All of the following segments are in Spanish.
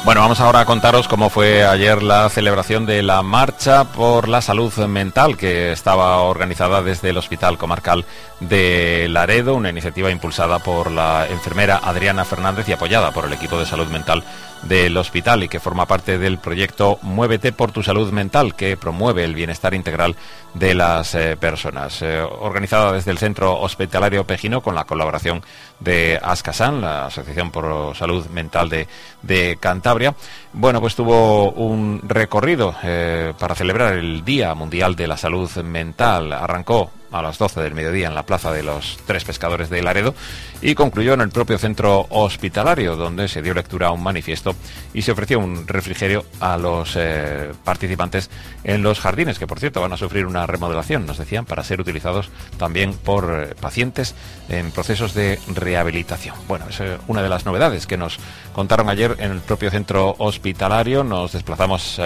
Bueno, vamos ahora a contaros cómo fue ayer la celebración de la Marcha por la Salud Mental, que estaba organizada desde el Hospital Comarcal de Laredo, una iniciativa impulsada por la enfermera Adriana Fernández y apoyada por el equipo de salud mental del hospital, y que forma parte del proyecto Muévete por tu salud mental, que promueve el bienestar integral de las personas. Organizada desde el Centro Hospitalario Pejino con la colaboración de Ascasan, la Asociación por Salud Mental de Cantabria. Bueno, pues tuvo un recorrido para celebrar el Día Mundial de la Salud Mental. Arrancó a las 12 del mediodía en la Plaza de los Tres Pescadores de Laredo y concluyó en el propio centro hospitalario, donde se dio lectura a un manifiesto y se ofreció un refrigerio a los participantes en los jardines, que por cierto van a sufrir una remodelación, nos decían, para ser utilizados también por pacientes en procesos de rehabilitación. Bueno, es una de las novedades que nos contaron ayer en el propio centro hospitalario. Nos desplazamos,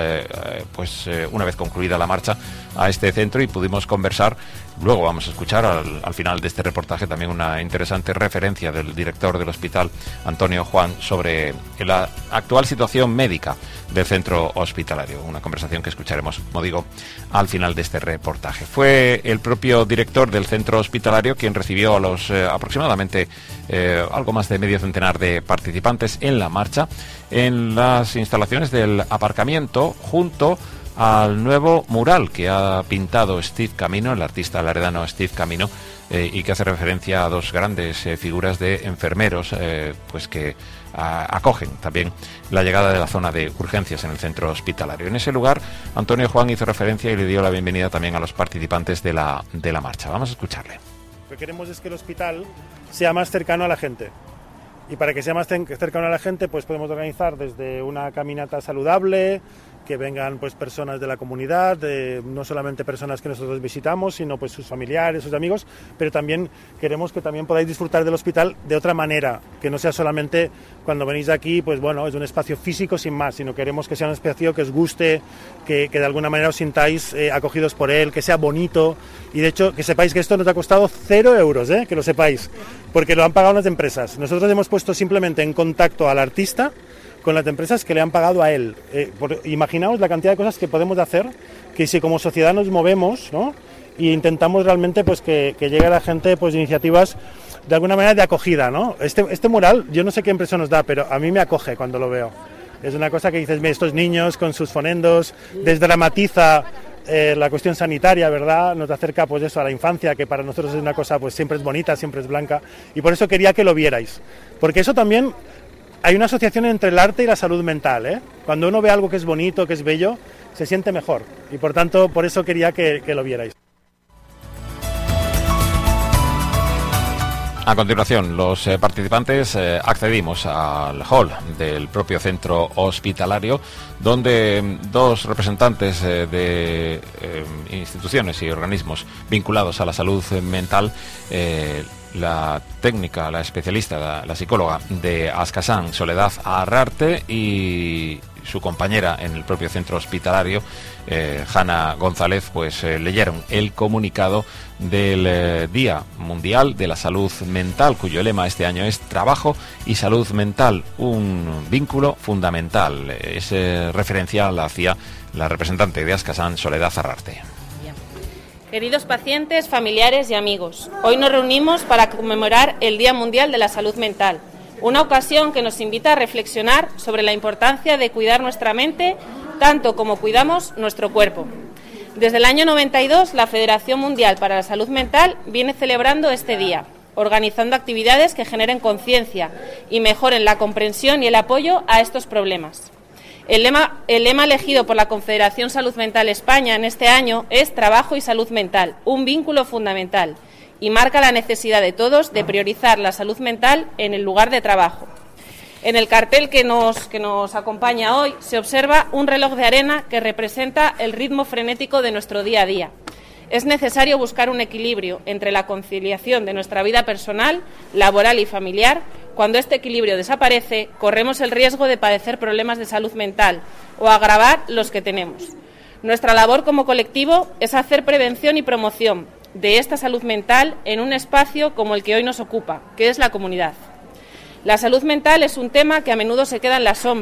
una vez concluida la marcha, a este centro y pudimos conversar. Luego vamos a escuchar al final de este reportaje también una interesante referencia del director del hospital, Antonio Juan, sobre la actual situación médica del centro hospitalario. Una conversación que escucharemos, como digo, al final de este reportaje. Fue el propio director del centro hospitalario quien recibió a los aproximadamente algo más de medio centenar de participantes en la marcha en las instalaciones del aparcamiento, junto al nuevo mural que ha pintado Steve Camino, el artista laredano Steve Camino, y que hace referencia a dos grandes figuras de enfermeros pues que acogen también la llegada de la zona de urgencias en el centro hospitalario. En ese lugar, Antonio Juan hizo referencia y le dio la bienvenida también a los participantes de la marcha. Vamos a escucharle. Lo que queremos es que el hospital sea más cercano a la gente. Y para que sea más cercano a la gente, pues podemos organizar desde una caminata saludable, que vengan pues personas de la comunidad, no solamente personas que nosotros visitamos, sino pues sus familiares, sus amigos, pero también queremos que también podáis disfrutar del hospital de otra manera, que no sea solamente cuando venís aquí, pues bueno, es un espacio físico sin más, sino queremos que sea un espacio que os guste, que de alguna manera os sintáis acogidos por él, que sea bonito, y de hecho que sepáis que esto nos ha costado 0 euros, que lo sepáis, porque lo han pagado las empresas. Nosotros hemos puesto simplemente en contacto al artista con las empresas que le han pagado a él. Imaginaos la cantidad de cosas que podemos hacer, que si como sociedad nos movemos, ¿no?, y intentamos realmente pues que llegue a la gente pues iniciativas de alguna manera de acogida, ¿no? Este mural, yo no sé qué impresión nos da, pero a mí me acoge cuando lo veo. Es una cosa que dices, estos niños con sus fonendos, desdramatiza la cuestión sanitaria, ¿verdad? Nos acerca pues eso a la infancia, que para nosotros es una cosa pues siempre es bonita, siempre es blanca, y por eso quería que lo vierais, porque eso también hay una asociación entre el arte y la salud mental, Cuando uno ve algo que es bonito, que es bello, se siente mejor, y por tanto por eso quería que lo vierais. A continuación, los participantes accedimos al hall del propio centro hospitalario, donde dos representantes de instituciones y organismos vinculados a la salud mental, la técnica, la especialista, la psicóloga de Ascasan, Soledad Arrarte, y su compañera en el propio centro hospitalario, Hanna González, pues leyeron el comunicado del Día Mundial de la Salud Mental, cuyo lema este año es Trabajo y Salud Mental, un vínculo fundamental. Es referencial hacia la representante de Ascasan, Soledad Arrarte. Queridos pacientes, familiares y amigos, hoy nos reunimos para conmemorar el Día Mundial de la Salud Mental, una ocasión que nos invita a reflexionar sobre la importancia de cuidar nuestra mente tanto como cuidamos nuestro cuerpo. Desde el año 92, la Federación Mundial para la Salud Mental viene celebrando este día, organizando actividades que generen conciencia y mejoren la comprensión y el apoyo a estos problemas. El lema elegido por la Confederación Salud Mental España en este año es Trabajo y Salud Mental, un vínculo fundamental, y marca la necesidad de todos de priorizar la salud mental en el lugar de trabajo. En el cartel que nos acompaña hoy se observa un reloj de arena que representa el ritmo frenético de nuestro día a día. Es necesario buscar un equilibrio entre la conciliación de nuestra vida personal, laboral y familiar. Cuando este equilibrio desaparece, corremos el riesgo de padecer problemas de salud mental o agravar los que tenemos. Nuestra labor como colectivo es hacer prevención y promoción de esta salud mental en un espacio como el que hoy nos ocupa, que es la comunidad. La salud mental es un tema que a menudo se queda en la sombra,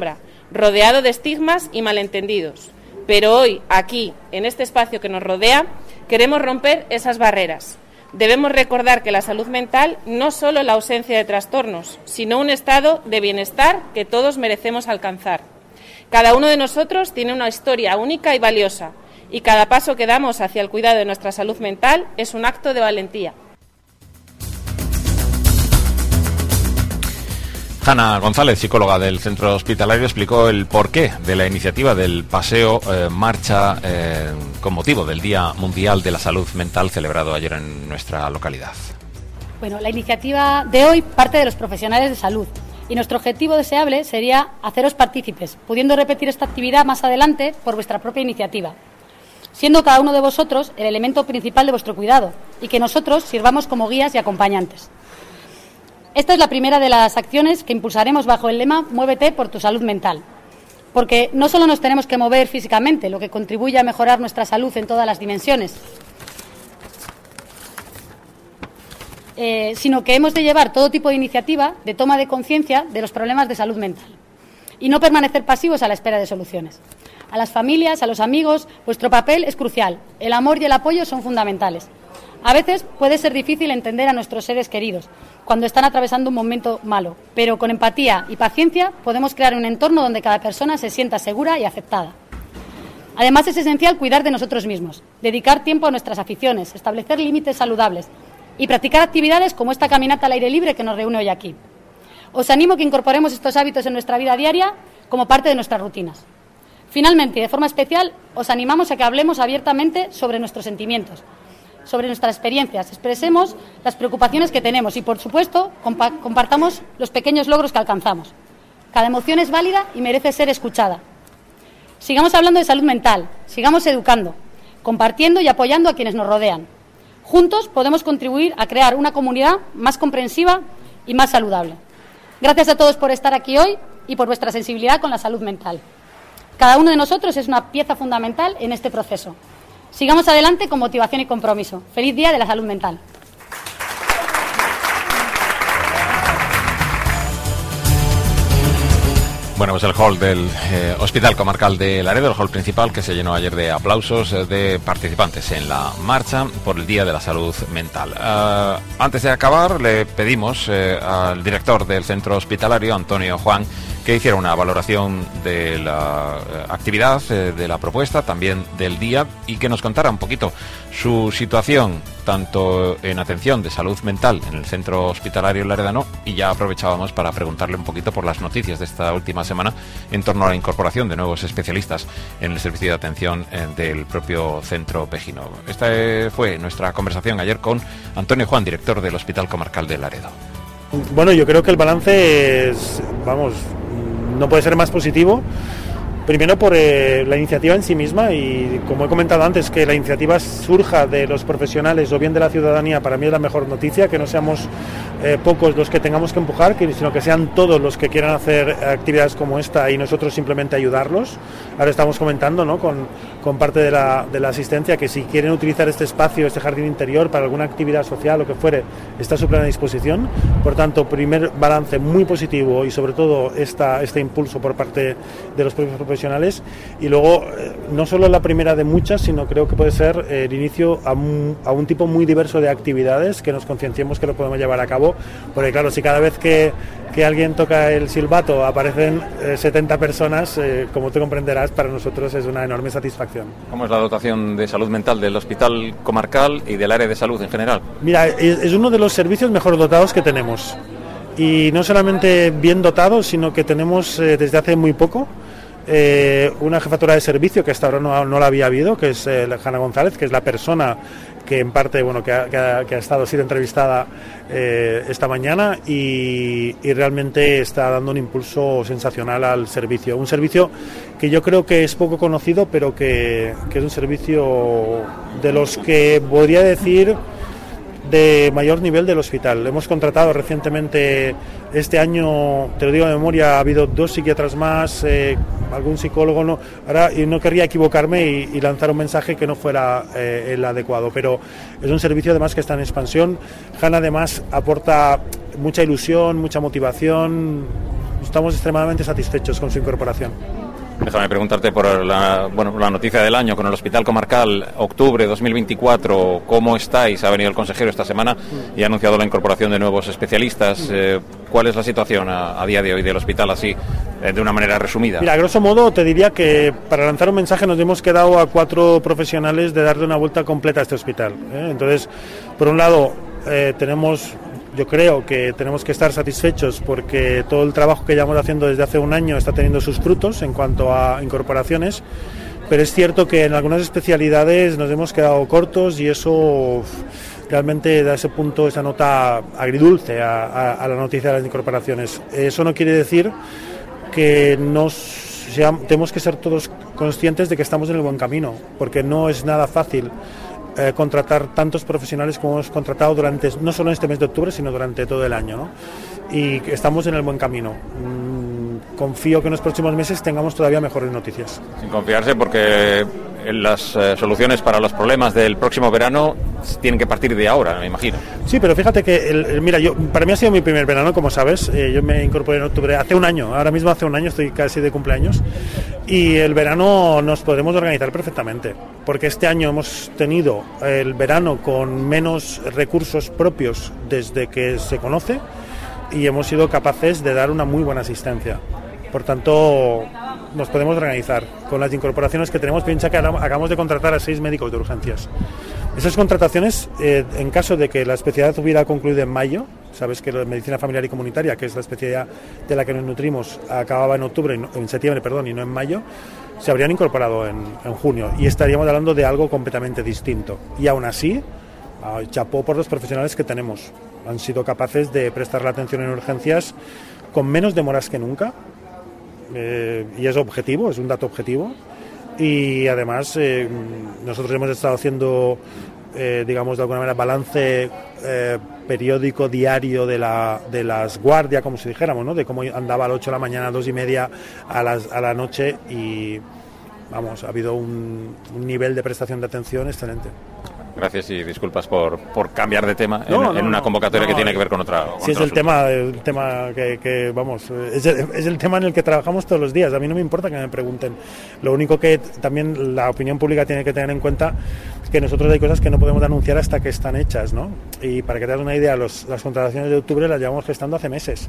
rodeado de estigmas y malentendidos. Pero hoy, aquí, en este espacio que nos rodea, queremos romper esas barreras. Debemos recordar que la salud mental no es solo la ausencia de trastornos, sino un estado de bienestar que todos merecemos alcanzar. Cada uno de nosotros tiene una historia única y valiosa, y cada paso que damos hacia el cuidado de nuestra salud mental es un acto de valentía. Hanna González, psicóloga del Centro Hospitalario, explicó el porqué de la iniciativa del paseo marcha con motivo del Día Mundial de la Salud Mental celebrado ayer en nuestra localidad. Bueno, la iniciativa de hoy parte de los profesionales de salud y nuestro objetivo deseable sería haceros partícipes, pudiendo repetir esta actividad más adelante por vuestra propia iniciativa, siendo cada uno de vosotros el elemento principal de vuestro cuidado y que nosotros sirvamos como guías y acompañantes. Esta es la primera de las acciones que impulsaremos bajo el lema Muévete por tu salud mental, porque no solo nos tenemos que mover físicamente, lo que contribuye a mejorar nuestra salud en todas las dimensiones, sino que hemos de llevar todo tipo de iniciativa de toma de conciencia de los problemas de salud mental y no permanecer pasivos a la espera de soluciones. A las familias, a los amigos, vuestro papel es crucial. El amor y el apoyo son fundamentales. A veces puede ser difícil entender a nuestros seres queridos cuando están atravesando un momento malo, pero con empatía y paciencia podemos crear un entorno donde cada persona se sienta segura y aceptada. Además, es esencial cuidar de nosotros mismos, dedicar tiempo a nuestras aficiones, establecer límites saludables y practicar actividades como esta caminata al aire libre que nos reúne hoy aquí. Os animo a que incorporemos estos hábitos en nuestra vida diaria como parte de nuestras rutinas. Finalmente, y de forma especial, os animamos a que hablemos abiertamente sobre nuestros sentimientos, sobre nuestras experiencias, expresemos las preocupaciones que tenemos y, por supuesto, compartamos los pequeños logros que alcanzamos. Cada emoción es válida y merece ser escuchada. Sigamos hablando de salud mental, sigamos educando, compartiendo y apoyando a quienes nos rodean. Juntos podemos contribuir a crear una comunidad más comprensiva y más saludable. Gracias a todos por estar aquí hoy y por vuestra sensibilidad con la salud mental. Cada uno de nosotros es una pieza fundamental en este proceso. Sigamos adelante con motivación y compromiso. ¡Feliz Día de la Salud Mental! Bueno, pues el hall del Hospital Comarcal de Laredo, el hall principal, que se llenó ayer de aplausos de participantes en la marcha por el Día de la Salud Mental. Antes de acabar, le pedimos al director del centro hospitalario, Antonio Juan, que hiciera una valoración de la actividad, de la propuesta, también del día, y que nos contara un poquito su situación, tanto en atención de salud mental en el centro hospitalario laredano, y ya aprovechábamos para preguntarle un poquito por las noticias de esta última semana en torno a la incorporación de nuevos especialistas en el servicio de atención del propio centro pejino. Esta fue nuestra conversación ayer con Antonio Juan, director del Hospital Comarcal de Laredo. Bueno, yo creo que el balance es, no puede ser más positivo. Primero por la iniciativa en sí misma, y como he comentado antes, que la iniciativa surja de los profesionales o bien de la ciudadanía, para mí es la mejor noticia, que no seamos pocos los que tengamos que empujar, sino que sean todos los que quieran hacer actividades como esta y nosotros simplemente ayudarlos. Ahora estamos comentando, ¿no?, con parte de la asistencia, que si quieren utilizar este espacio, este jardín interior para alguna actividad social, lo que fuere, está a su plena disposición. Por tanto, primer balance muy positivo, y sobre todo este impulso por parte de los propios profesionales. Y luego, no solo la primera de muchas, sino creo que puede ser el inicio a un tipo muy diverso de actividades que nos concienciemos que lo podemos llevar a cabo, porque claro, si cada vez que alguien toca el silbato aparecen 70 personas, como tú comprenderás, para nosotros es una enorme satisfacción. ¿Cómo es la dotación de salud mental del Hospital Comarcal y del área de salud en general? Mira, es uno de los servicios mejor dotados que tenemos, y no solamente bien dotados, sino que tenemos desde hace muy poco una jefatura de servicio que hasta ahora no la había habido, que es Hanna González, que es la persona que en parte, que ha sido entrevistada esta mañana, y realmente está dando un impulso sensacional al servicio. Un servicio que yo creo que es poco conocido, pero que es un servicio de los que podría decir de mayor nivel del hospital. Hemos contratado recientemente, este año, te lo digo de memoria, ha habido 2 psiquiatras más, algún psicólogo, y no querría equivocarme y lanzar un mensaje que no fuera el adecuado, pero es un servicio además que está en expansión. Hanna además aporta mucha ilusión, mucha motivación, estamos extremadamente satisfechos con su incorporación. Déjame preguntarte por la noticia del año con el Hospital Comarcal, octubre 2024, ¿cómo estáis? Ha venido el consejero esta semana y ha anunciado la incorporación de nuevos especialistas. ¿Cuál es la situación a día de hoy del hospital, así, de una manera resumida? Mira, a grosso modo te diría que para lanzar un mensaje nos hemos quedado a 4 profesionales de darle una vuelta completa a este hospital, ¿eh? Entonces, por un lado, yo creo que tenemos que estar satisfechos porque todo el trabajo que llevamos haciendo desde hace un año está teniendo sus frutos en cuanto a incorporaciones, pero es cierto que en algunas especialidades nos hemos quedado cortos y eso realmente da ese punto, esa nota agridulce a la noticia de las incorporaciones. Eso no quiere decir que tenemos que ser todos conscientes de que estamos en el buen camino, porque no es nada fácil contratar tantos profesionales como hemos contratado durante, no solo en este mes de octubre, sino durante todo el año, ¿no? Y estamos en el buen camino. Confío que en los próximos meses tengamos todavía mejores noticias. Sin confiarse, porque las soluciones para los problemas del próximo verano tienen que partir de ahora, me imagino. Sí, pero fíjate que, para mí ha sido mi primer verano, como sabes. Yo me incorporé en octubre, hace un año, ahora mismo hace un año, estoy casi de cumpleaños. Y el verano nos podemos organizar perfectamente, porque este año hemos tenido el verano con menos recursos propios desde que se conoce y hemos sido capaces de dar una muy buena asistencia. Por tanto, nos podemos organizar. Con las incorporaciones que tenemos, piensa que acabamos de contratar a 6 médicos de urgencias. Esas contrataciones, en caso de que la especialidad hubiera concluido en mayo, sabes que la medicina familiar y comunitaria, que es la especialidad de la que nos nutrimos, acababa en septiembre, y no en mayo, se habrían incorporado en junio y estaríamos hablando de algo completamente distinto. Y aún así, chapó por los profesionales que tenemos. Han sido capaces de prestar la atención en urgencias con menos demoras que nunca. Y es objetivo, es un dato objetivo, y además nosotros hemos estado haciendo digamos de alguna manera balance periódico, diario de las guardias, como si dijéramos, ¿no? De cómo andaba a las 8 de la mañana, a 2:30 a la noche, y vamos, ha habido un nivel de prestación de atención excelente. Gracias y disculpas por cambiar de tema en una convocatoria que tiene que ver con otra. Sí, es el tema que vamos, es el tema en el que trabajamos todos los días. A mí no me importa que me pregunten. Lo único que también la opinión pública tiene que tener en cuenta es que nosotros hay cosas que no podemos anunciar hasta que están hechas, ¿no? Y para que te hagas una idea, las contrataciones de octubre las llevamos gestando hace meses.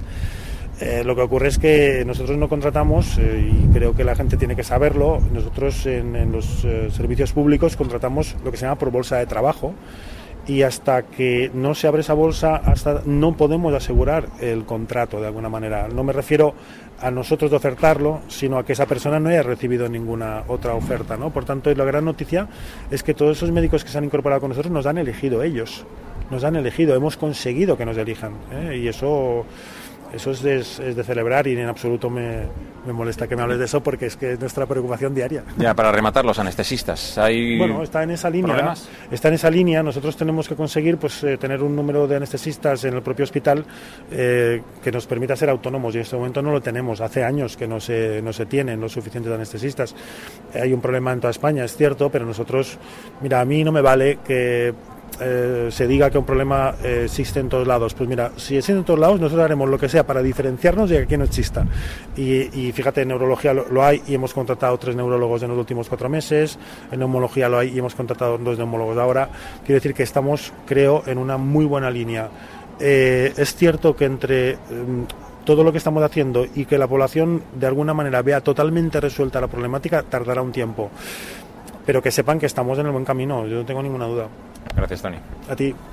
Lo que ocurre es que nosotros no contratamos, y creo que la gente tiene que saberlo, nosotros en los servicios públicos contratamos lo que se llama por bolsa de trabajo, y hasta que no se abre esa bolsa no podemos asegurar el contrato de alguna manera. No me refiero a nosotros de ofertarlo, sino a que esa persona no haya recibido ninguna otra oferta, ¿no? Por tanto, la gran noticia es que todos esos médicos que se han incorporado con nosotros nos han elegido ellos, hemos conseguido que nos elijan, y eso es de celebrar, y en absoluto me molesta que me hables de eso, porque es que es nuestra preocupación diaria. Ya, para rematar, los anestesistas, está en esa línea. ¿Problemas? Está en esa línea. Nosotros tenemos que conseguir tener un número de anestesistas en el propio hospital que nos permita ser autónomos, y en este momento no lo tenemos. Hace años que no se tienen los suficientes anestesistas. Hay un problema en toda España, es cierto, pero nosotros, mira, a mí no me vale que se diga que un problema existe en todos lados. Pues mira, si existe en todos lados, nosotros haremos lo que sea para diferenciarnos de que aquí no exista. Y fíjate, en neurología lo hay, y hemos contratado 3 neurólogos en los últimos 4 meses. En neumología lo hay, y hemos contratado 2 neumólogos ahora. Quiero decir que estamos, creo, en una muy buena línea. Es cierto que entre todo lo que estamos haciendo y que la población de alguna manera vea totalmente resuelta la problemática, tardará un tiempo. Pero que sepan que estamos en el buen camino, yo no tengo ninguna duda. Gracias, Toni. A ti.